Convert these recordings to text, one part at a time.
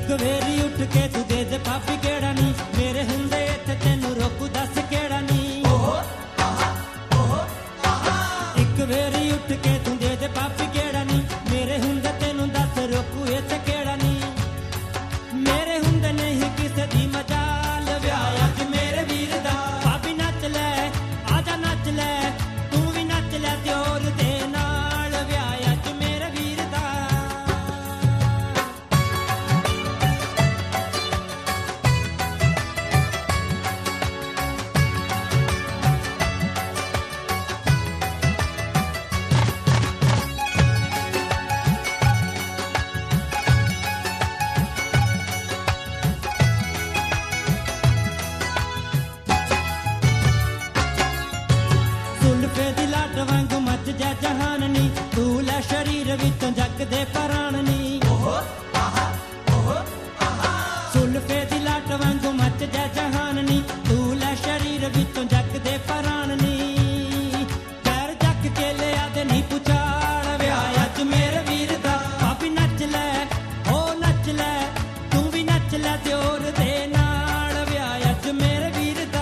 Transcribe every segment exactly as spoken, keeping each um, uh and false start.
ਇੱਕ ਵੇਰੀ ਉੱਠ ਕੇ ਤੂੰ ਦੇ ਦੇ ਪਾਪੀ ਕਿਹੜਾ ਨੀ ਮੇਰੇ ਹੁੰਦੇ ਇੱਥੇ ਤੈਨੂੰ ਰੋਕੂ ਦੱਸ ਕਿਹੜਾ ਨੀ ਇੱਕ ਵੇਰੀ ਉੱਠ ਕੇ ਤੂੰ ਦੇ ਦੇ ਪਾਪੀ ਕਿਹੜਾ ਨੀ ਮੇਰੇ ਹੁੰਦੇ ਤੈਨੂੰ ਦੱਸ ਰੋਕੂ ਇੱਥੇ ਕਿਹੜਾ ਨੀ ਮੇਰੇ ਹੁੰਦੇ ਨਹੀਂ ਕਿਸੇ ਦੀ ਮਜਾਲ ਵਿਆਹ ਅੱਜ ਮੇਰੇ ਵੀਰ ਦਾ ਪਾਪੀ ਨੱਚ ਲੈ ਆਜਾ ਨੱਚ ਲੈ ਤੂੰ ਵੀ ਨੱਚ ਲੈ ਦਿਓਰ ਦੇ ਨਾਲ ਵਿਆਹ ਅੱਜ ਮੇਰੇ ਵੀਰ ਦਾ ਸੁਲਫੇ ਦੀ ਲੱਟ ਵਾਂਗੂ ਮੱਚ ਜਾ ਜਹਾਨ ਨੀ ਤੂੰ ਲੈ ਸ਼ਰੀਰ ਵਿੱਚੋਂ ਜੱਗ ਦੇ ਪ੍ਰਾਣ ਨੀ ਸੁਲਫੇ ਦੀ ਲੱਟ ਵਾਂਗੂ ਮੱਚ ਜਾ ਜਹਾਨ ਨੀ ਤੂੰ ਲੈ ਸ਼ਰੀਰ ਵਿੱਚੋਂ ਜੱਗ ਦੇ ਪ੍ਰਾਣ ਨੀ ਪੈਰ ਚੱਕ ਕੇ ਲਿਆ ਦੇ ਨੀ ਪੁਚਾਲ ਵਿਆਹ ਅੱਜ ਮੇਰੇ ਵੀਰ ਦਾ ਪਾਪੀ ਨੱਚ ਲੈ ਓ ਨੱਚ ਲੈ ਤੂੰ ਵੀ ਨੱਚ ਲੈ ਦਿਓਰ ਦੇ ਨਾਲ ਵਿਆਹ ਅੱਜ ਮੇਰੇ ਵੀਰ ਦਾ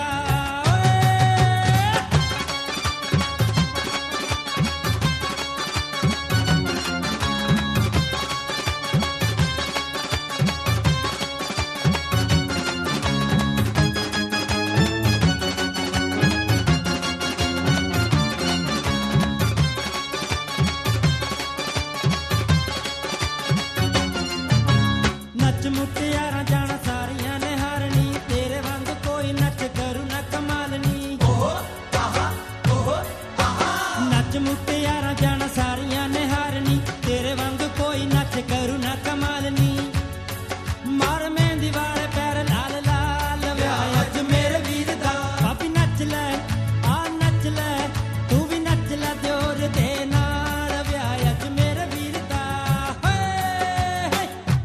ਨੱਚ ਮੁਟਿਆਰਾਂ ਜਾਣਾ ਸਾਰੀਆਂ ਨੇ ਹਾਰਨੀ ਤੇਰੇ ਵਾਂਗ ਕੋਈ ਨੱਚ ਕਰੂ ਨਾ ਕਮਾਲ ਨੀ ਨੱਚ ਮੁਟਿਆਰਾਂ ਜਾਣਾ ਸਾਰੀਆਂ ਨੇ ਹਾਰਨੀ ਤੇਰੇ ਵਾਂਗ ਕੋਈ ਨੱਚ ਕਰੂ ਨਾ ਕਮਾਲ ਨੀ ਮਾਰ ਮਹਿੰਦੀ ਵਾਲੇ ਪੈਰ ਲਾਲ ਲਾਲ ਵਿਆਹ ਅੱਜ ਮੇਰੇ ਵੀਰ ਦਾ ਪਾਪੀ ਨੱਚ ਲੈ ਆ ਨੱਚ ਲੈ ਤੂੰ ਵੀ ਨੱਚ ਲੈ ਦਿਓਰ ਦੇ ਨਾਲ ਵਿਆਹ ਅੱਜ ਮੇਰੇ ਵੀਰ ਦਾ ਹੇ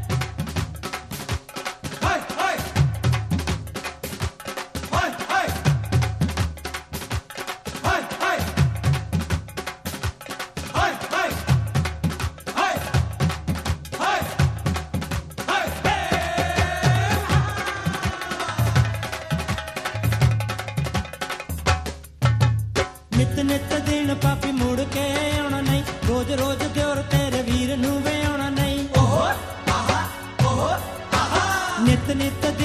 ਨਿਤ ਨਿਤ ਦਿਨ ਪਾਪੀ ਮੁੜ ਕੇ ਆਉਣਾ ਨਹੀਂ ਰੋਜ਼ ਰੋਜ਼ ਦਿਓਰ ਤੇਰੇ ਵੀਰ ਨੂੰ ਵੇ ਆਉਣਾ ਨਹੀਂ ਨਿਤ ਨਿਤ